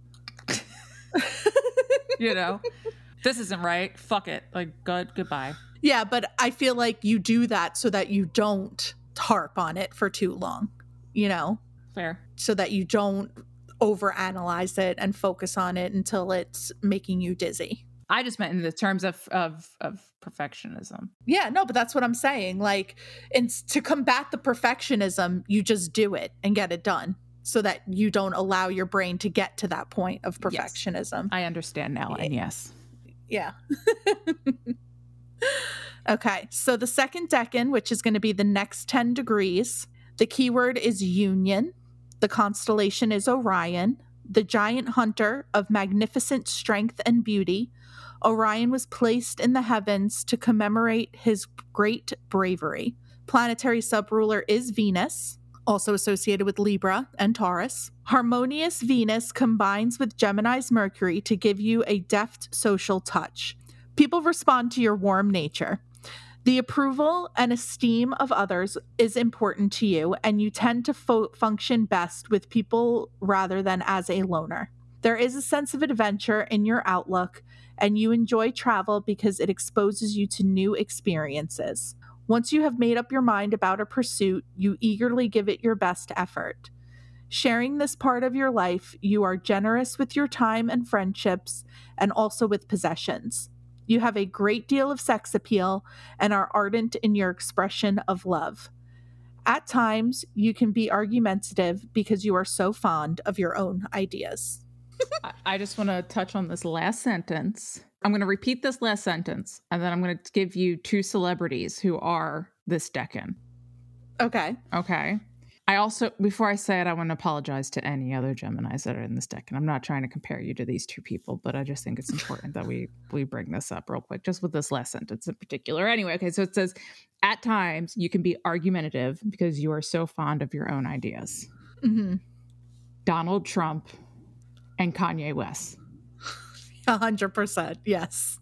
You know, this isn't right. Fuck it. Like, goodbye. Yeah, but I feel like you do that so that you don't harp on it for too long, you know? Fair. So that you don't overanalyze it and focus on it until it's making you dizzy. I just meant in the terms of perfectionism. Yeah, no, but that's what I'm saying. Like, to combat the perfectionism, you just do it and get it done so that you don't allow your brain to get to that point of perfectionism. Yes. I understand now, and yes. Yeah. Okay, so the second decan, which is going to be the next 10 degrees, the keyword is union. The constellation is Orion, the giant hunter of magnificent strength and beauty. Orion was placed in the heavens to commemorate his great bravery. Planetary subruler is Venus, also associated with Libra and Taurus. Harmonious Venus combines with Gemini's Mercury to give you a deft social touch. People respond to your warm nature. The approval and esteem of others is important to you, and you tend to function best with people rather than as a loner. There is a sense of adventure in your outlook, and you enjoy travel because it exposes you to new experiences. Once you have made up your mind about a pursuit, you eagerly give it your best effort. Sharing this part of your life, you are generous with your time and friendships, and also with possessions. You have a great deal of sex appeal and are ardent in your expression of love. At times, you can be argumentative because you are so fond of your own ideas. I just want to touch on this last sentence. I'm going to repeat this last sentence, and then I'm going to give you two celebrities who are this decan. Okay. Okay. I also, before I say it, I want to apologize to any other Geminis that are in this deck. And I'm not trying to compare you to these two people, but I just think it's important that we bring this up real quick, just with this last sentence in particular. Anyway, okay, so it says, at times you can be argumentative because you are so fond of your own ideas. Mm-hmm. Donald Trump and Kanye West. 100%, yes.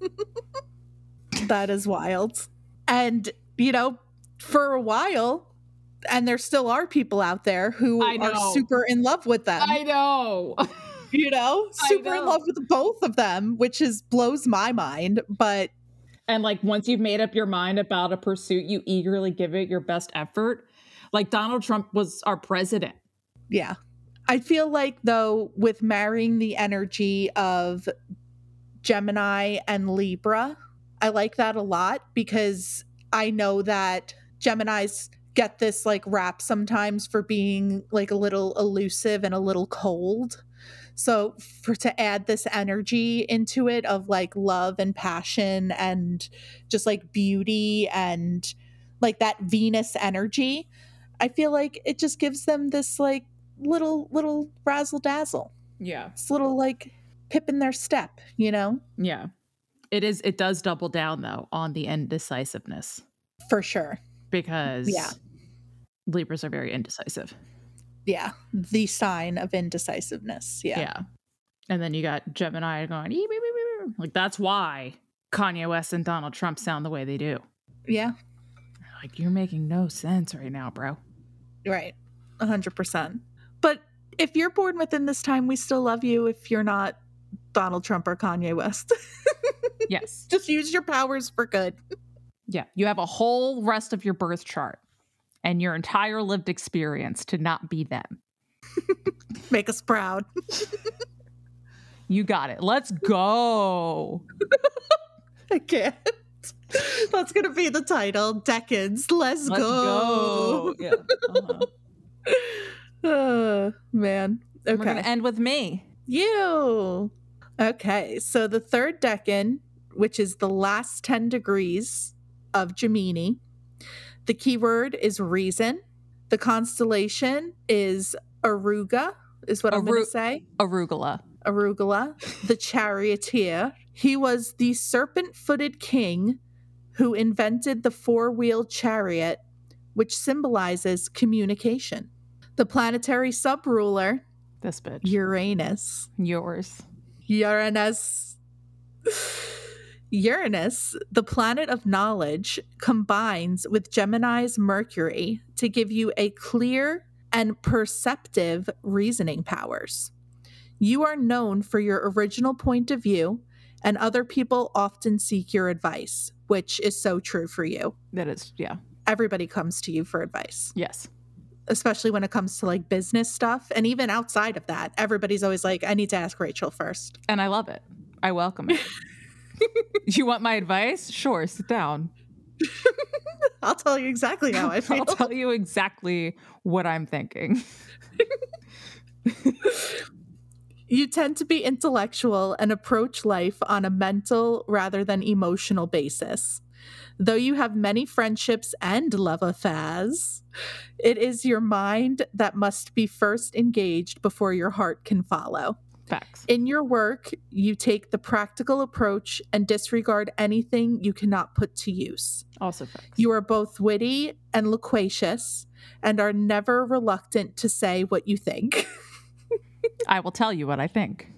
That is wild. And, you know, for a while, and there still are people out there who are super in love with them. I know. You know, super in love with both of them, which blows my mind. But and like once you've made up your mind about a pursuit, you eagerly give it your best effort. Like Donald Trump was our president. Yeah. I feel like, though, with marrying the energy of Gemini and Libra, I like that a lot because I know that Geminis get this like rap sometimes for being like a little elusive and a little cold. So to add this energy into it of like love and passion and just like beauty and like that Venus energy, I feel like it just gives them this like little razzle dazzle. Yeah. It's little like pip in their step, you know? Yeah. It does double down though on the indecisiveness. For sure. Because Libras are very indecisive. Yeah. The sign of indecisiveness. Yeah. Yeah. And then you got Gemini going, like, that's why Kanye West and Donald Trump sound the way they do. Yeah. Like, you're making no sense right now, bro. Right. 100%. But if you're born within this time, we still love you if you're not Donald Trump or Kanye West. Yes. Just use your powers for good. Yeah. You have a whole rest of your birth chart and your entire lived experience to not be them. Make us proud. You got it. Let's go. I can't. That's going to be the title. Decades. Let's go. go. Yeah. Oh, man. Okay. We're going to end with me. You. Okay. So the third decan, which is the last 10 degrees of Gemini, the keyword is reason. The constellation is Aruga, is what I'm going to say. Arugula. The charioteer. He was the serpent-footed king who invented the four-wheeled chariot, which symbolizes communication. The planetary sub-ruler. This bitch. Uranus. Yours. Uranus, the planet of knowledge, combines with Gemini's Mercury to give you a clear and perceptive reasoning powers. You are known for your original point of view, and other people often seek your advice, which is so true for you. That is, yeah. Everybody comes to you for advice. Yes. Especially when it comes to like business stuff. And even outside of that, everybody's always like, I need to ask Rachel first. And I love it. I welcome it. You want my advice? Sure, sit down. I'll tell you exactly how I feel. I'll tell you exactly what I'm thinking. You tend to be intellectual and approach life on a mental rather than emotional basis. Though you have many friendships and love affairs, it is your mind that must be first engaged before your heart can follow. Facts. In your work, you take the practical approach and disregard anything you cannot put to use. Also facts. You are both witty and loquacious and are never reluctant to say what you think. I will tell you what I think.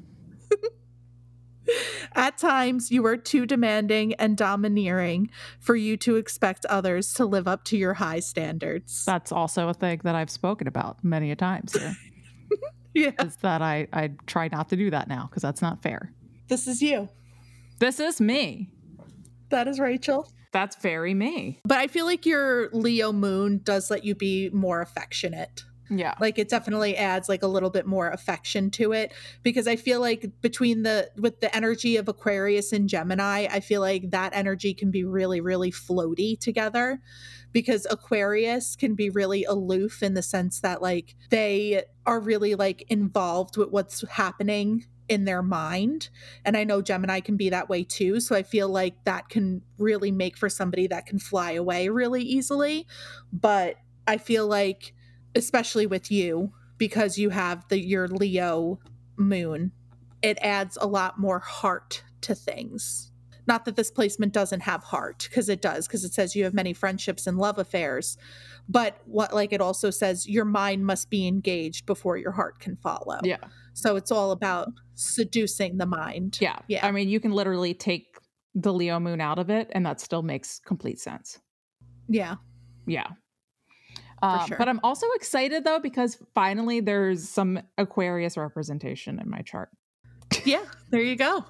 At times, you are too demanding and domineering for you to expect others to live up to your high standards. That's also a thing that I've spoken about many a times here. Yeah. Is that I try not to do that now because that's not fair. This is you. This is me. That is Rachel. That's very me. But I feel like your Leo moon does let you be more affectionate. Yeah. Like it definitely adds like a little bit more affection to it, because I feel like with the energy of Aquarius and Gemini, I feel like that energy can be really, really floaty together, because Aquarius can be really aloof in the sense that like they are really like involved with what's happening in their mind. And I know Gemini can be that way too. So I feel like that can really make for somebody that can fly away really easily. But I feel like, especially with you, because you have your Leo moon, it adds a lot more heart to things. Not that this placement doesn't have heart, because it does, because it says you have many friendships and love affairs. But what, like, it also says your mind must be engaged before your heart can follow. Yeah. So it's all about seducing the mind. Yeah. Yeah. I mean, you can literally take the Leo moon out of it and that still makes complete sense. Yeah. Yeah. Sure. But I'm also excited though, because finally there's some Aquarius representation in my chart. Yeah, there you go.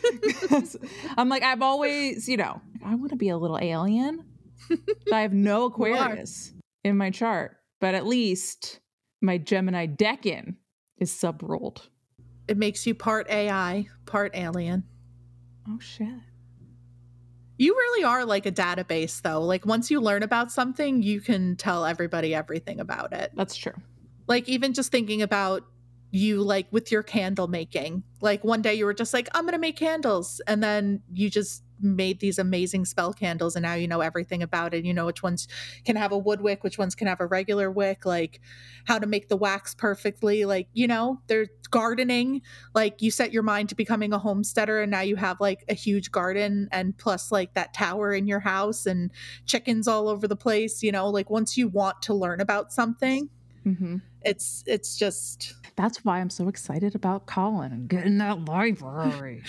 I'm like, I've always, I want to be a little alien. I have no Aquarius in my chart, but at least my Gemini decan is sub-ruled. It makes you part AI, part alien. Oh, shit. You really are like a database, though. Like, once you learn about something, you can tell everybody everything about it. That's true. Like, even just thinking about you, like, with your candle making. Like, one day you were just like, I'm going to make candles. And then you just made these amazing spell candles, and now you know everything about it. You know which ones can have a wood wick, which ones can have a regular wick, like how to make the wax perfectly. Like, there's gardening. Like, you set your mind to becoming a homesteader, and now you have like a huge garden, and plus like that tower in your house and chickens all over the place. Like, once you want to learn about something, it's just, that's why I'm so excited about Colin and getting that library.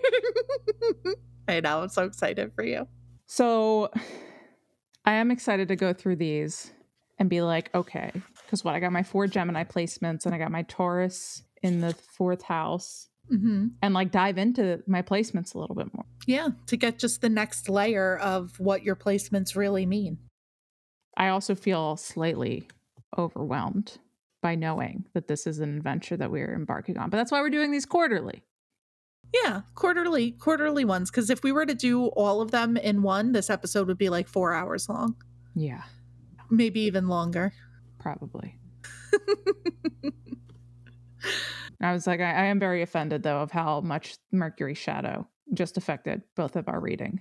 I know, I'm so excited for you. So I am excited to go through these and be like, okay, because I got my 4 Gemini placements and I got my Taurus in the 4th house, and like dive into my placements a little bit more. Yeah, to get just the next layer of what your placements really mean. I also feel slightly overwhelmed by knowing that this is an adventure that we're embarking on, but that's why we're doing these quarterly. Yeah, quarterly ones. Because if we were to do all of them in one, this episode would be like 4 hours long. Yeah, Maybe even longer. probably. I was like, I am very offended, though, of how much Mercury shadow just affected both of our reading.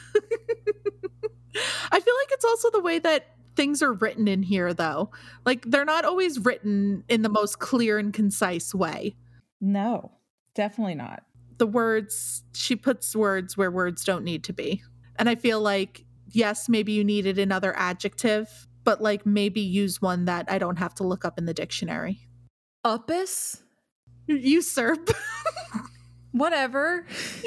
I feel like it's also the way that things are written in here, though. Like, they're not always written in the most clear and concise way. No, definitely not. The words, she puts words where words don't need to be. And I feel like, yes, maybe you needed another adjective, but like maybe use one that I don't have to look up in the dictionary. Uppus? Usurp. Whatever.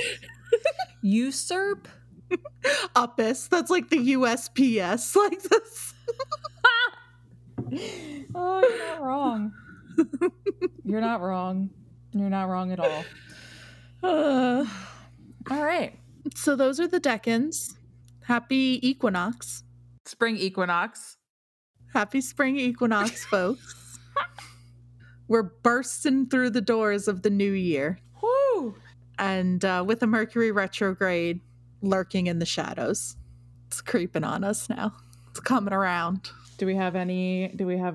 Usurp? Uppus. That's like the USPS. Like this. Oh, you're not wrong. You're not wrong. You're not wrong at all. All right. So those are the Decans. Happy equinox. Spring equinox. Happy spring equinox, folks. We're bursting through the doors of the new year. Woo! And with a Mercury retrograde lurking in the shadows. It's creeping on us now. It's coming around. Do we have any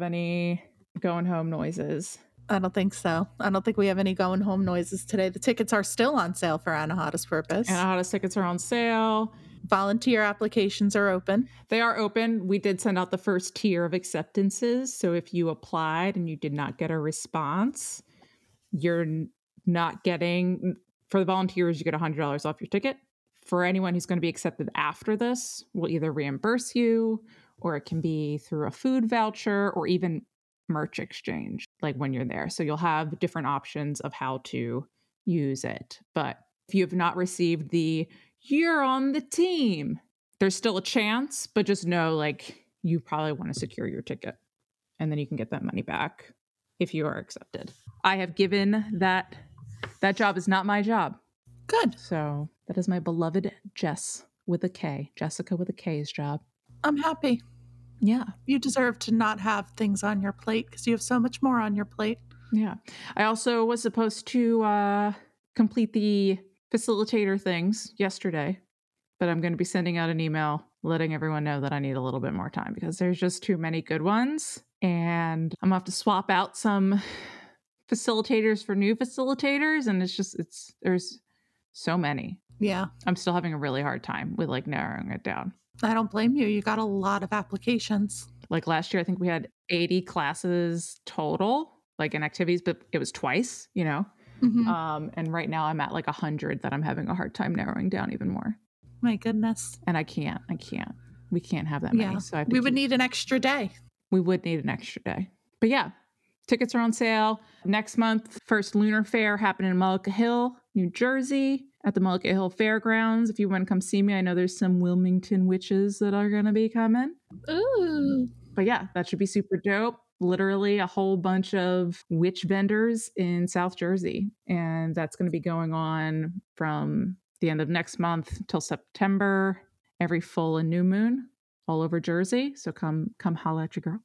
going home noises? I don't think so. I don't think we have any going home noises today. The tickets are still on sale for Anahata's Purpose. Anahata's tickets are on sale. Volunteer applications are open. They are open. We did send out the first tier of acceptances. So if you applied and you did not get a response, you're not getting, for the volunteers, you get $100 off your ticket. For anyone who's going to be accepted after this, we'll either reimburse you, or it can be through a food voucher or even merch exchange, like when you're there. So you'll have different options of how to use it. But if you have not received the "you're on the team," there's still a chance, but just know, like, you probably want to secure your ticket and then you can get that money back if you are accepted. I have given that job is not my job. Good. So that is my beloved Jess with a K, Jessica with a K's job. I'm happy. Yeah. You deserve to not have things on your plate because you have so much more on your plate. Yeah. I also was supposed to complete the facilitator things yesterday, but I'm going to be sending out an email letting everyone know that I need a little bit more time because there's just too many good ones. And I'm going to have to swap out some facilitators for new facilitators. And there's so many. Yeah. I'm still having a really hard time with like narrowing it down. I don't blame you. You got a lot of applications. Like last year, I think we had 80 classes total, like in activities, but it was twice, you know? Mm-hmm. And right now I'm at like 100 that I'm having a hard time narrowing down even more. My goodness. And I can't. We can't have that many. Yeah. So we would need an extra day. We would need an extra day. But yeah, tickets are on sale. Next month, first Lunar Fair happening in Mullica Hill, New Jersey, at the Mullica Hill Fairgrounds. If you want to come see me, I know there's some Wilmington witches that are going to be coming. Ooh. But yeah, that should be super dope. Literally a whole bunch of witch vendors in South Jersey. And that's going to be going on from the end of next month till September, every full and new moon all over Jersey. So come holla at your girl.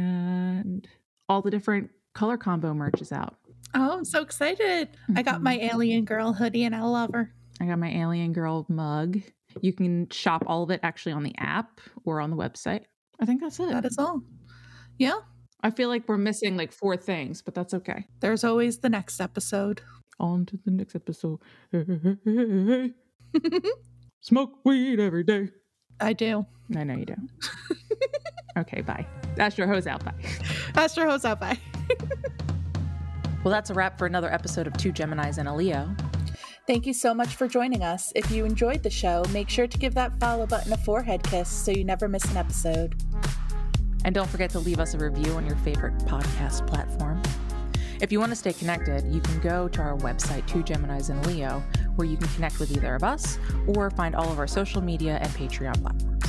And all the different color combo merch is out. Oh, I'm so excited. I got my Alien Girl hoodie and I love her. I got my Alien Girl mug. You can shop all of it actually on the app or on the website. I think that's it. That is all. Yeah. I feel like we're missing like 4 things, but that's okay. There's always the next episode. On to the next episode. Hey. Smoke weed every day. I do. I know you do. Okay, bye. Astro Hose out, bye. Astro Hose out, bye. Well, that's a wrap for another episode of Two Geminis and a Leo. Thank you so much for joining us. If you enjoyed the show, make sure to give that follow button a forehead kiss so you never miss an episode. And don't forget to leave us a review on your favorite podcast platform. If you want to stay connected, you can go to our website, Two Geminis and a Leo, where you can connect with either of us or find all of our social media and Patreon platforms.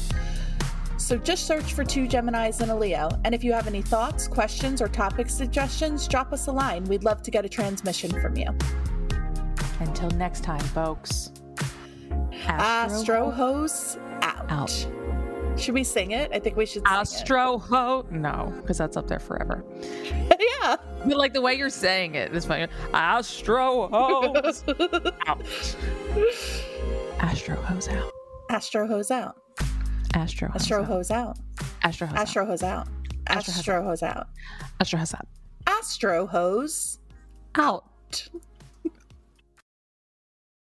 So just search for Two Geminis and a Leo. And if you have any thoughts, questions, or topic suggestions, drop us a line. We'd love to get a transmission from you. Until next time, folks. Astro Hose out. Should we sing it? I think we should sing Astro Ho. No, because that's up there forever. Yeah. Yeah. But like the way you're saying it is funny. Astro hose out. Astro hose out. Astro hose out. Astro hose out. Astro hose out. Astro hose out. Astro hose out. Astro hose out. Astro hose out.